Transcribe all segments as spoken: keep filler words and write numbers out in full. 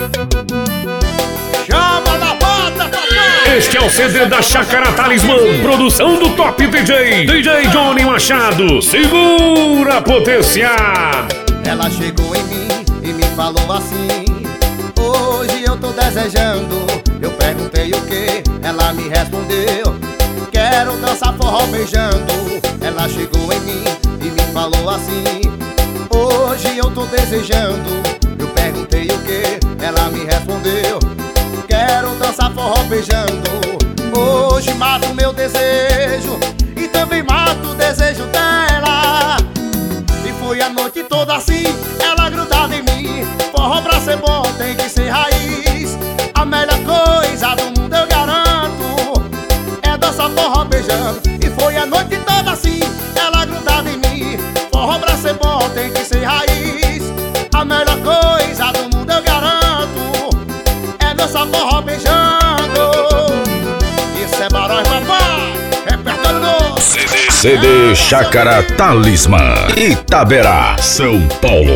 Chama na bota, papai! Este é o C D da Chácara Talismã, produção do Top D J, D J Johnny Machado. Segura a potência! Ela chegou em mim e me falou assim: hoje eu tô desejando. Eu perguntei o que, ela me respondeu: quero dançar forró beijando. Ela chegou em mim e me falou assim: hoje eu tô desejando. Eu perguntei o que, ela me respondeu: quero dançar forró beijando. Hoje mato meu desejo e também mato o desejo dela. E foi a noite toda assim, ela grudada em mim. Forró pra ser bom tem que ser raiz. A melhor coisa do mundo eu garanto é dançar forró beijando. E foi a noite toda assim, ela grudada em mim. Forró pra ser bom tem que ser raiz. A melhor coisa do mundo eu garanto é dançar forró beijando. Isso é Barões, papai, repertório novo. C D Chácara Talismã, Itaberá, São Paulo.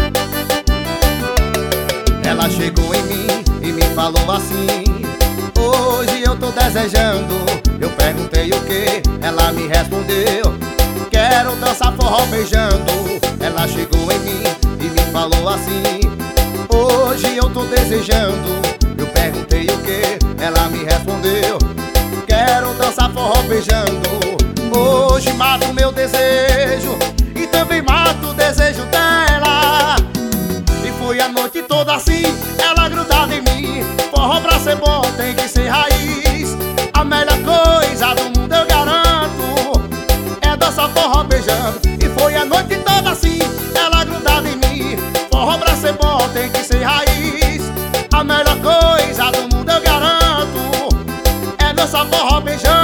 Ela chegou em mim e me falou assim: hoje eu tô desejando. Eu perguntei o que, ela me respondeu: quero dançar forró beijando. Ela chegou em mim e me falou assim: hoje eu tô desejando. Eu perguntei o que, ela me respondeu: quero dançar forró beijando. Hoje mato meu desejo e também mato o desejo dela. E foi a noite toda assim, ela grudada em mim. Forró pra ser bom tem que ser raiz. A melhor coisa do mundo eu garanto é dançar forró beijando. E foi a noite toda assim, ela grudada em mim. Forró pra ser bom tem que ser raiz. A melhor coisa do mundo eu garanto é dançar forró beijando.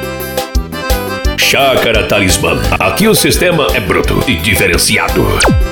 Chácara Talismã. Aqui o sistema é bruto e diferenciado.